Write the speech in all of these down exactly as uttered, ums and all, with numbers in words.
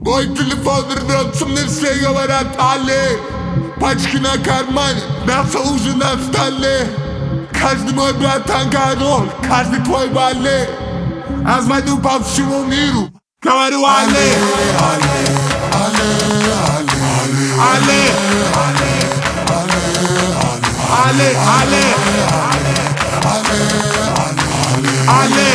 Мой телефон рвется, мне все говорят «Али». Пачки на кармане, мясо уже на столе. Каждый мой братан король, каждый твой валет. Я звоню по всему миру, говорю «Али». Али, Али, Али, Али, Али, Али.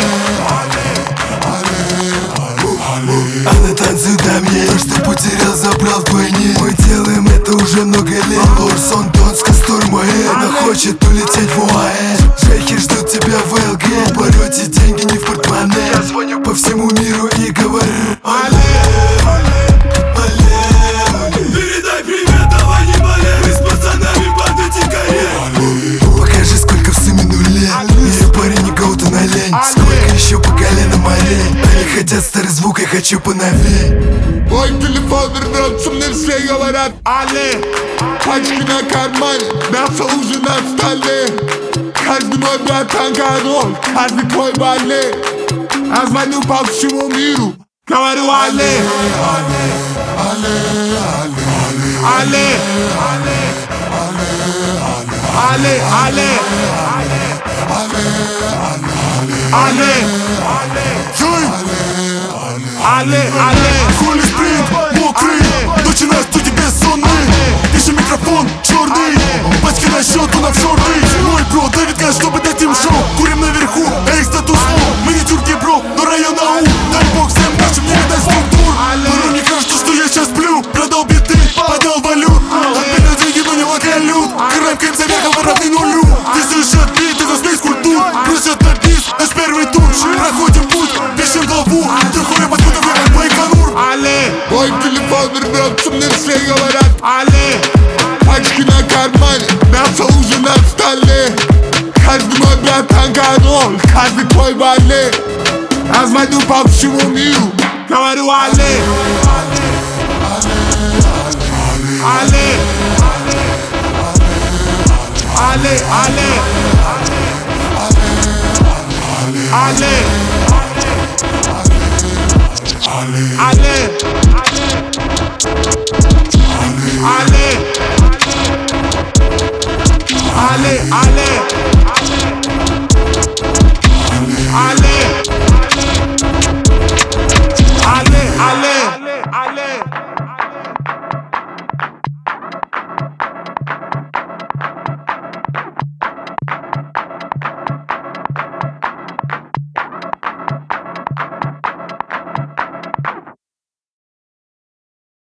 Она танцует на мне, то, что потерял, забрал вдвойне. Мы делаем это уже много лет. Орсон, Донс, Кастур, Моэ. Она хочет улететь в ОАЭ. Шейхи ждут тебя в ЛГ. В полете деньги не в портмоне. Я звоню по всему миру и говорю «Алле, алле, передай привет, давай не болей. Мы с пацанами банды дикарей. Покажи, сколько в сумме нулей. Я парень, не гоуту на лень. Сколько еще по колено морей. Они хотят старый звук, я хочу поновей. Мой телефон рвется, мне все говорят «Али». Пачки на кармане, мясо уже на столе. Каждый мой братан король, каждый твой валет. Я звоню по всему миру, говорю «Али». Али, Али, Али, Али, Али, Али, Али. Хули спринт, мокрый, ночи на студии бессонный. Еще микрофон черный, пачки на счету на шорты. Мой бро, Давид Газ, чтобы дать им шоу. Курим наверху, а их статус фол. Мы не тюрки, бро, но район АУ. Дай бог всем нашим, не видать структур. Но мне кажется, что я сейчас сплю. Продал биты, подал валют. Отбили деньги, но не локалют. Карамкаемся вверх, а равны нулю. Ты слышишь биты, за смесь культур. Просят на бис, наш первый тур. Проходим путь, пишем главу. Трехуя подкуда вверх, Байконур. Али, мой телефон рвется, мне все говорят «Али». Пачки на кармане, мясо уже на столе. Каждый мой братан король, каждый твой валет. Я звоню по всему миру, говорю «Али». Али, Али, Али, Али, Али.